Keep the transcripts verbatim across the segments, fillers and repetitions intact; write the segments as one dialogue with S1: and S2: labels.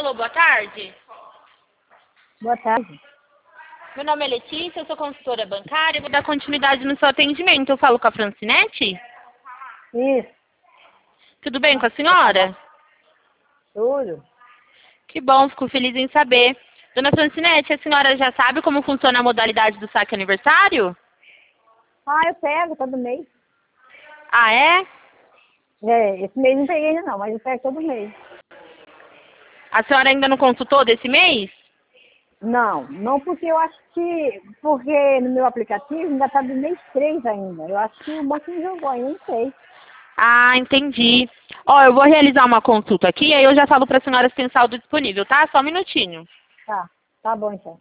S1: Alô, boa tarde.
S2: Boa tarde.
S1: Meu nome é Letícia, eu sou consultora bancária e vou dar continuidade no seu atendimento. Eu falo com a Francinete?
S2: Isso,
S1: Tudo bem com a senhora?
S2: tudo.
S1: Que bom, fico feliz em saber. Dona Francinete, a senhora já sabe como funciona a modalidade do saque aniversário?
S2: Ah, eu pego todo mês.
S1: Ah, é?
S2: É, esse mês não peguei ainda não, mas eu pego todo mês.
S1: A senhora ainda não consultou desse mês?
S2: Não, não porque eu acho que, porque no meu aplicativo ainda tá do mês três ainda. Eu acho que o banco não jogou ainda, não sei.
S1: Ah, entendi. Ó, eu vou realizar uma consulta aqui, aí eu já falo para a senhora se tem saldo disponível, tá? Só um minutinho.
S2: Tá, tá bom então.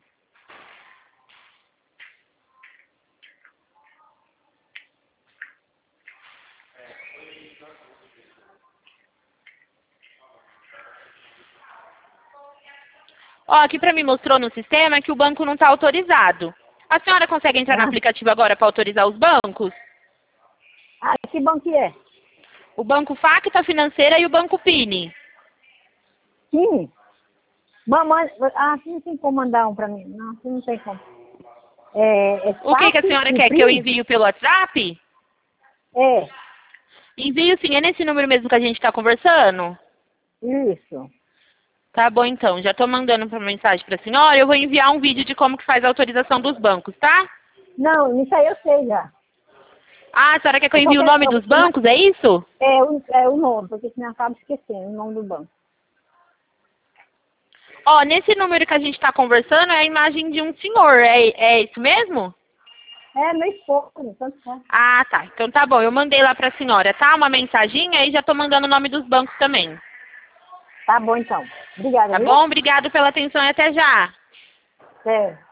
S1: Ó, aqui para mim mostrou no sistema que o banco não está autorizado. A senhora consegue entrar no
S2: Ah,
S1: aplicativo agora para autorizar os bancos?
S2: ah, que banco que é?
S1: O Banco Facta Financeira e o Banco Pini.
S2: Sim. Mamãe, ah, você não tem como mandar um pra mim. Não, você não tem como. É, é
S1: O que, que a
S2: saque
S1: senhora
S2: e
S1: quer? Que eu
S2: primo?
S1: envie pelo WhatsApp?
S2: É,
S1: Envio sim, é nesse número mesmo que a gente está conversando?
S2: isso.
S1: Tá bom então, já estou mandando uma mensagem para a senhora. Eu vou enviar um vídeo de como que faz a autorização dos bancos, tá?
S2: Não, isso aí eu sei já.
S1: Ah, a senhora quer que eu
S2: Eu só
S1: envie o
S2: quero,
S1: nome
S2: eu,
S1: dos
S2: eu,
S1: bancos, é isso?
S2: é, o, é o nome, porque senão eu acabo esquecendo o nome do banco.
S1: Ó, nesse número que a gente está conversando é a imagem de um senhor, é, é isso mesmo?
S2: É, meu esposo, tanto faz.
S1: Ah, tá. Então tá bom, eu mandei lá para a senhora, tá? Uma mensaginha e já estou mandando o nome dos bancos também.
S2: Tá bom então. Obrigada,
S1: Tá
S2: viu?
S1: bom? Obrigado pela atenção e até já.
S2: É.